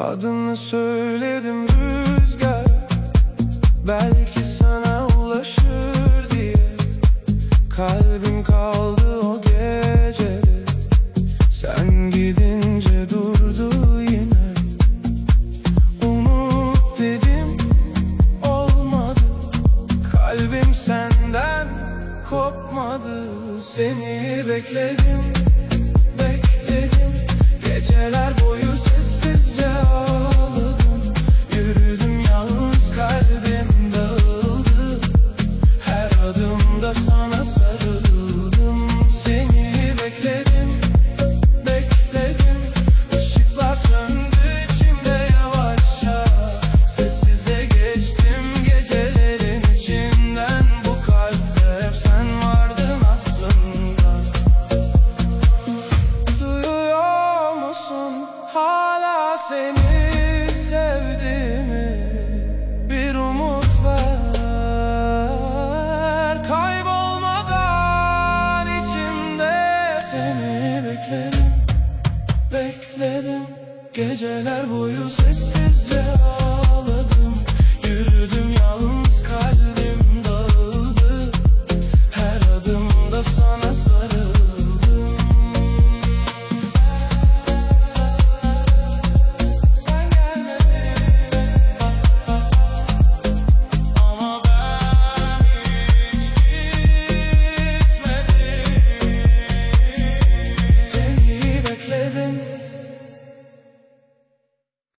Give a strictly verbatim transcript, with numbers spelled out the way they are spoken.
Adını söyledim rüzgar, belki sana ulaşır diye. Kalbim kaldı o gece, sen gidince durdu yine. Unut dedim, olmadı. Kalbim senden kopmadı. Seni bekledim, bekledim. Geceler boyu sessizce ağladım. Yürüdüm yalnız, kalbim dağıldı. Her adımda sana sarıldım. Seni bekledim, bekledim. Işıklar söndü içimde yavaşça. Sessize geçtim gecelerin içinden. Bu kalpte hep sen vardın aslında. Duyuyor musun hala seni sevdiğimi? Bir umut ver, kaybolmadan içimde. Seni bekledim, bekledim. Geceler boyu sessiz